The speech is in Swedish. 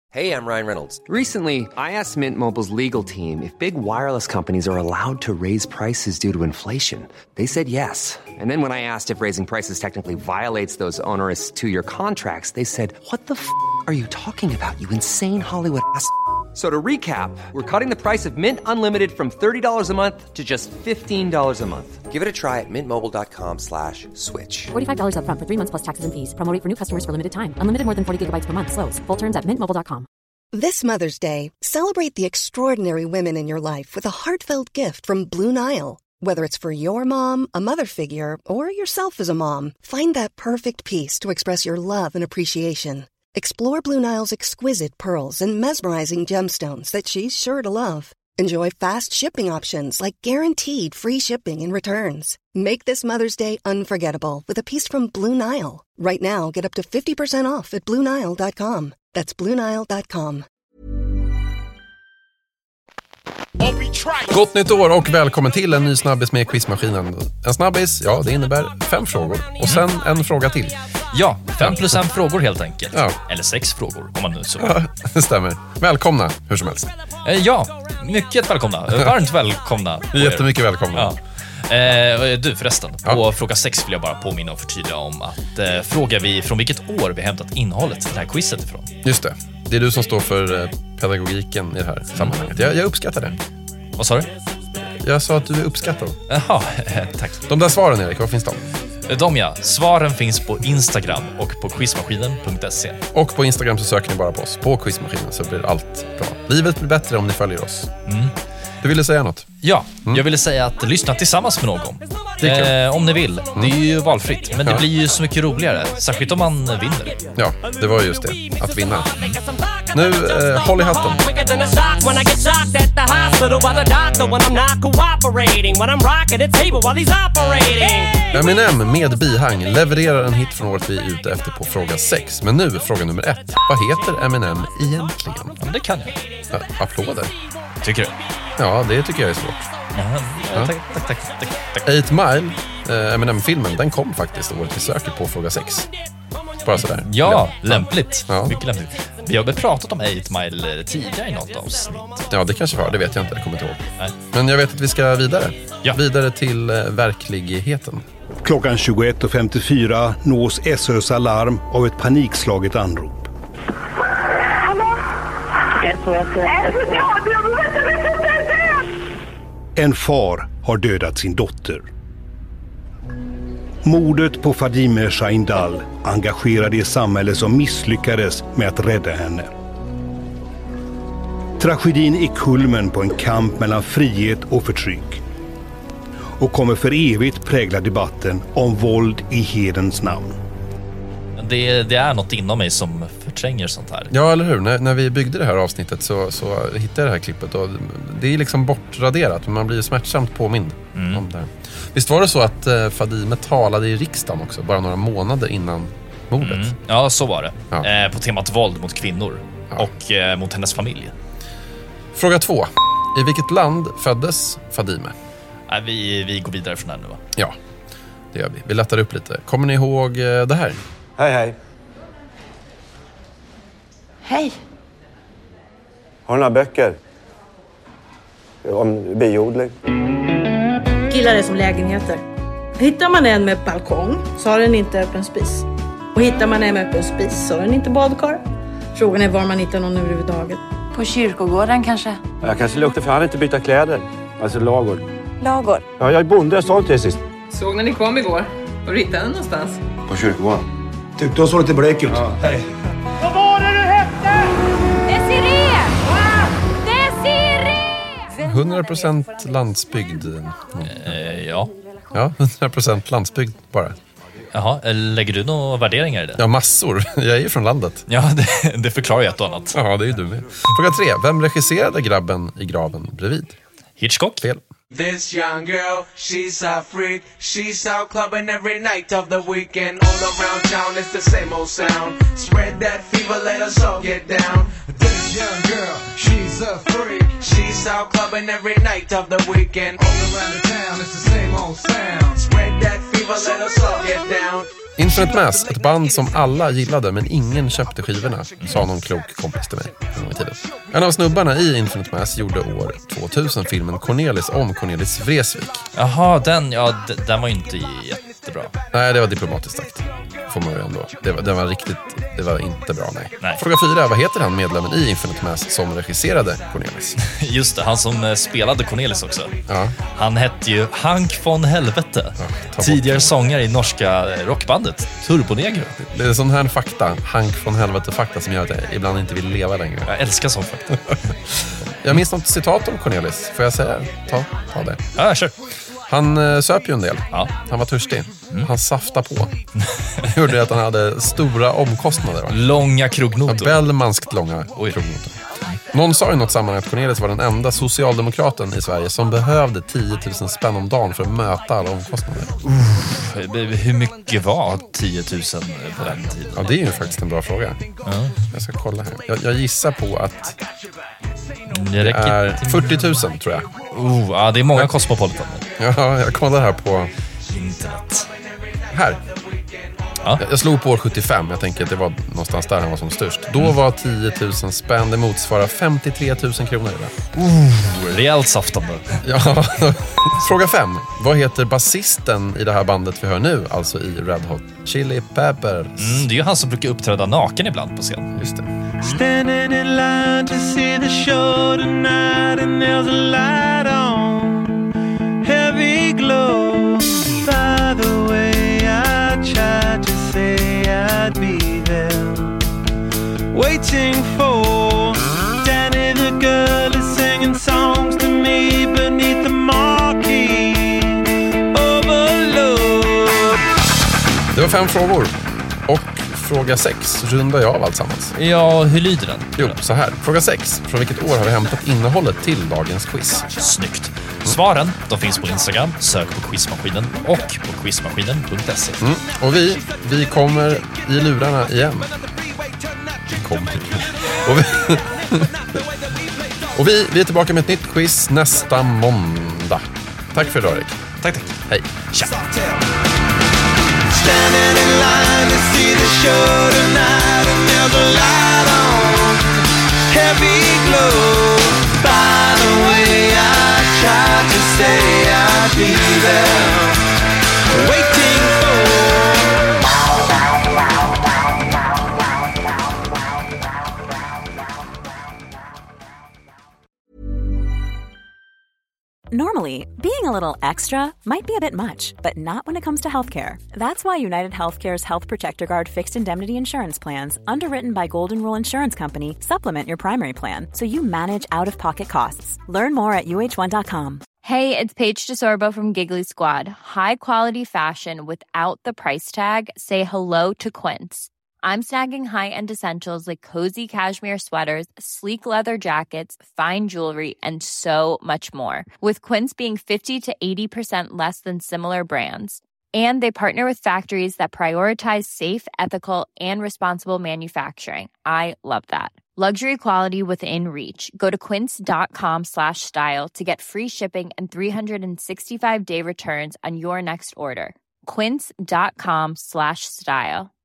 Hey, I'm Ryan Reynolds. Recently, I asked Mint Mobile's legal team if big wireless companies are allowed to raise prices due to inflation. They said yes. And then when I asked if raising prices technically violates those onerous two-year contracts, they said, "What the f*** are you talking about, you insane Hollywood ass?" So to recap, we're cutting the price of Mint Unlimited from $30 a month to just $15 a month. Give it a try at mintmobile.com/switch. $45 up front for 3 months plus taxes and fees. Promo rate for new customers for limited time. Unlimited more than 40 gigabytes per month. Slows full terms at mintmobile.com. This Mother's Day, celebrate the extraordinary women in your life with a heartfelt gift from Blue Nile. Whether it's for your mom, a mother figure, or yourself as a mom, find that perfect piece to express your love and appreciation. Explore Blue Nile's exquisite pearls and mesmerizing gemstones that she's sure to love. Enjoy fast shipping options like guaranteed free shipping and returns. Make this Mother's Day unforgettable with a piece from Blue Nile. Right now, get up to 50% off at BlueNile.com. That's BlueNile.com. Gott nytt år och välkommen till en ny snabbis med quizmaskinen. En snabbis, ja, det innebär 5 frågor. Och sen en fråga till. Ja, 5 plus 1 frågor helt enkelt. Ja. Eller 6 frågor, om man nu så. Ja, det stämmer. Välkomna, hur som helst. Ja, mycket välkomna. Varmt välkomna. Jättemycket välkomna. Ja. Du förresten, på fråga 6 vill jag bara påminna och förtydliga om att frågar vi från vilket år vi hämtat innehållet till det här quizet ifrån. Just det. Det är du som står för pedagogiken i det här sammanhanget. Jag uppskattar det. Vad sa du? Jag sa att du uppskattar dem. Jaha, tack. De där svaren, Erik, var finns de? Svaren finns på Instagram och på quizmaskinen.se. Och på Instagram så söker ni bara på oss, på quizmaskinen, så blir allt bra. Livet blir bättre om ni följer oss. Du ville säga något? Ja, jag ville säga att lyssna tillsammans med någon. Om ni vill. Det är ju valfritt, men det blir ju så mycket roligare. Särskilt om man vinner. Ja, det var just det. Att vinna. Nu, håll i hatten. Eminem med bihang levererar en hit från året vi är ute efter på fråga 6. Men nu, fråga nummer 1. Vad heter Eminem egentligen? Ja, det kan jag. Applåder. Tycker du? Ja, det tycker jag är svårt. Ja. Tack. 8 Mile, Eminem-filmen, den kom faktiskt året vi söker på fråga 6. Bara sådär. Ja, lämpligt. Ja. Mycket lämpligt. Vi har pratat om 8 Mile tidigare i något avsnitt. Ja, det kanske var. Det vet jag inte. Jag kommer inte ihåg. Nej. Men jag vet att vi ska vidare. Ja. Vidare till verkligheten. Klockan 21:54 nås SÖs alarm av ett panikslaget anrop. En far har dödat sin dotter. Mordet på Fadime Shahindal engagerade det samhälle som misslyckades med att rädda henne. Tragedin är kulmen på en kamp mellan frihet och förtryck och kommer för evigt prägla debatten om våld i hedens namn. Det är något inom mig som förtränger sånt här. Ja, eller hur? När vi byggde det här avsnittet så hittade jag det här klippet. Och det är liksom bortraderat, men man blir ju smärtsamt påmind om det här. Visst var det så att Fadime talade i riksdagen också, bara några månader innan mordet? Ja, så var det. Ja. På temat våld mot kvinnor och mot hennes familj. Fråga 2. I vilket land föddes Fadime? Vi går vidare från här nu, va? Ja, det gör vi. Vi lättar upp lite. Kommer ni ihåg det här? Hej. Hej. Har du några böcker? Om biodling? Killar är som lägenheter. Hittar man en med balkong så har den inte öppen spis. Och hittar man en med öppen spis så har den inte badkar. Frågan är var man hittar någon överhuvudtaget. På kyrkogården kanske? Jag kanske luktar för han inte byta kläder. Alltså lagor. Lagor? Ja, jag är bonde, jag sa inte det sist. Såg när ni kom igår. Var hittade den någonstans? På kyrkogården. Tyckte hon såg lite blek ut. Ja. Hej. Vad var det du hette? Desiree! Desiree! 100% landsbygd. Ja. Ja, 100% landsbygd bara. Jaha, lägger du några värderingar i det? Ja, massor. Jag är ju från landet. Ja, det förklarar ju ett och annat. Ja, det är ju du med. Fråga 3. Vem regisserade Grabben i graven bredvid? Hitchcock? Fel. This young girl, she's a freak. She's out clubbing every night of the weekend. All around town, it's the same old sound. Spread that fever, let us all get down. This young girl, she's a freak. She's out clubbing every night of the weekend. All around the town, it's the same old sound. Spread that fever, let us all get down. Infinite Mass, ett band som alla gillade men ingen köpte skivorna, sa någon klok kompis till mig. En av snubbarna i Infinite Mass gjorde år 2000 filmen Cornelis om Cornelis Vreeswijk. Jaha, den var ju inte jättebra. Nej, det var diplomatiskt sagt. Får man ju ändå. Det var inte bra, nej. Fråga 4, vad heter han medlemmen i Infinite Mass som regisserade Cornelis? Just det, han som spelade Cornelis också. Ja. Han hette ju Hank von Helvete. Ja, tidigare sångare i norska rockbandet Turbonegro. Det är sån här fakta, Hank von Helvete-fakta, som gör att jag ibland inte vill leva längre. Jag älskar sån fakta. Jag minns något citat om Cornelis. Får jag säga? Ta det. Ja, kör. Han söp ju en del. Ja. Han var törstig. Han saftade på. Det gjorde att han hade stora omkostnader. Va? Långa krognotor. Bellmanskt långa krognotor. Någon sa i något sammanhang att Cornelis var den enda socialdemokraten i Sverige som behövde 10 000 spänn om dagen för att möta alla omkostnader. Hur mycket var 10 000 på den tiden? Ja, det är ju faktiskt en bra fråga. Ja. Jag ska kolla här. Jag gissar på att det är 40 000 tror jag. Ja, det är många Cosmopolitan. Ja, jag kollar här på internet. Här. Ja. Jag slog på år 75. Jag tänker att det var någonstans där han var som störst. Då var 10 000 spänn. Det motsvarar 53 000 kronor. Rejält saftande. Ja. Fråga 5. Vad heter basisten i det här bandet vi hör nu? Alltså i Red Hot Chili Peppers. Det är ju han som brukar uppträda naken ibland på scen. Just det. Standing in line to see the show tonight, and there's a light on, heavy glow. By the way, I tried to say I'd be there, waiting for Danny the girl is singing songs to me beneath the marquee overload. Det var 5 frågor. Och fråga 6 rundar jag av alltsammans. Ja, hur lyder den? Jo, så här. Fråga 6. Från vilket år har vi hämtat innehållet till dagens quiz? Snyggt. Svaren, de finns på Instagram. Sök på Quizmaskinen och på quizmaskinen.se. Och vi kommer i lurarna igen. Och vi är tillbaka med ett nytt quiz nästa måndag. Tack för idag, Erik. Tack. Hej. Tja. Standing in line to see the show tonight, and there's a light on, heavy glow. By the way, I tried to say I'd be there, waiting for. Normally, being a little extra might be a bit much, but not when it comes to healthcare. That's why United Healthcare's Health Protector Guard fixed indemnity insurance plans, underwritten by Golden Rule Insurance Company, supplement your primary plan so you manage out-of-pocket costs. Learn more at uh1.com. Hey, it's Paige DeSorbo from Giggly Squad. High quality fashion without the price tag. Say hello to Quince. I'm snagging high-end essentials like cozy cashmere sweaters, sleek leather jackets, fine jewelry, and so much more. With Quince being 50 to 80% less than similar brands. And they partner with factories that prioritize safe, ethical, and responsible manufacturing. I love that. Luxury quality within reach. Go to quince.com/style to get free shipping and 365-day returns on your next order. Quince.com/style.